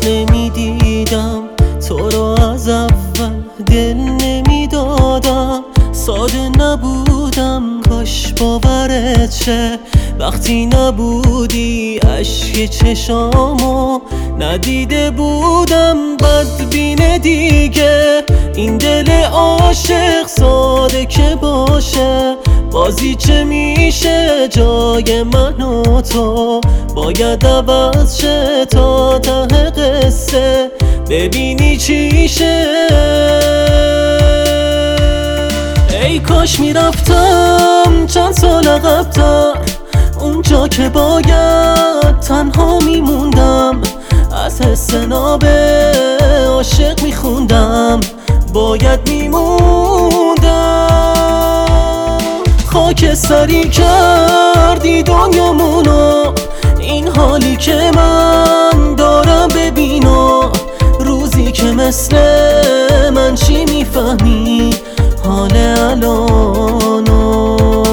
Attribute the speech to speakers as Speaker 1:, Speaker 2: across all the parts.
Speaker 1: نمیدیدم تو رو از اول دل نمیدادم، ساده نبودم کاش باورت شه وقتی نبودی اشک چشامو ندیده بودم. بدبین دیگه این دل عاشق ساده که باشه بازی چه میشه جای من و تو باید عوض شه تا ته قصه ببینی چیشه. ای کاش میرفتم چند سال عقب‌تر اونجا که باید تنها میموندم، از حس ناب عاشق میخوندم باید میموندم. خاکستری کردی دنیامونو این حالی که من دارم ببینو، روزی که مثل من چی میفهمی حال الانو.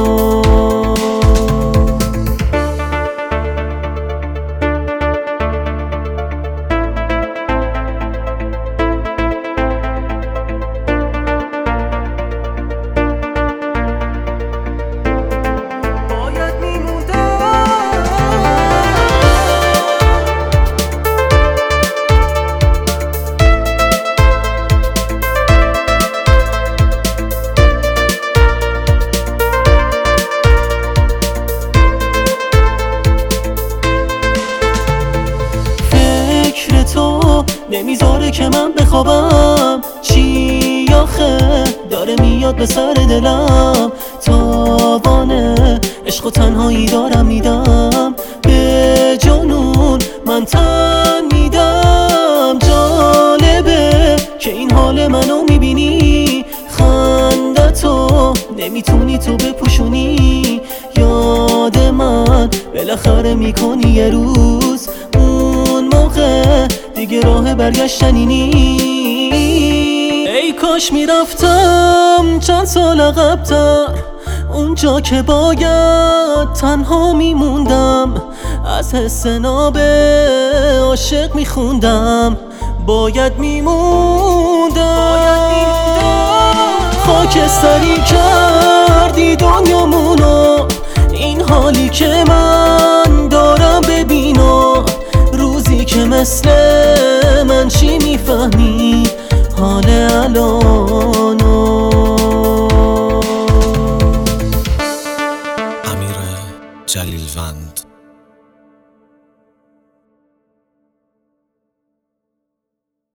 Speaker 1: تو نمیذاره که من بخوابم، چی آخه داره میاد به سر دلم، تاوانه عشق و تنهایی دارم میدم به جنون من تن میدم. جالبه که این حال منو میبینی، خندتو نمیتونی تو بپوشونی، یاد من بالاخره میکنی یه روز اون موقع دیگه راه برگشتنی نی. ای کاش میرفتم چند سال عقب‌تر اونجا که باید تنها میموندم، از حس ناب عاشق میخوندم باید میموندم. خاکستری کردی دنیامونو این حالی که من دارم ببینو، روزی که مثل من چی میفهمی حال الانو.
Speaker 2: امیر جلیلوند.